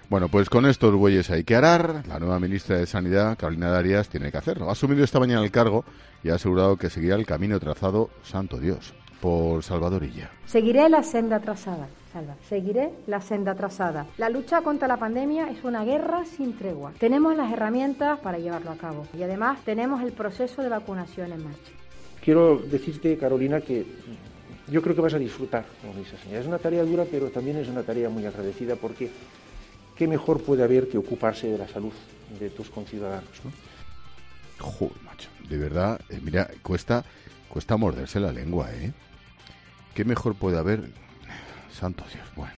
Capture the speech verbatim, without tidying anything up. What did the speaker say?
Bueno, pues con estos bueyes hay que arar. La nueva ministra de Sanidad, Carolina Darias, tiene que hacerlo. Ha asumido esta mañana el cargo y ha asegurado que seguirá el camino trazado, santo Dios, por Salvador Illa. Seguiré la senda trazada, Salva. Seguiré la senda trazada. La lucha contra la pandemia es una guerra sin tregua. Tenemos las herramientas para llevarlo a cabo y además tenemos el proceso de vacunación en marcha. Quiero decirte, Carolina, que yo creo que vas a disfrutar con esa señal. Es una tarea dura, pero también es una tarea muy agradecida porque ¿qué mejor puede haber que ocuparse de la salud de tus conciudadanos, ¿no? Joder, macho, de verdad, eh, mira, cuesta, cuesta morderse la lengua, ¿eh? ¿Qué mejor puede haber? Santo Dios, bueno.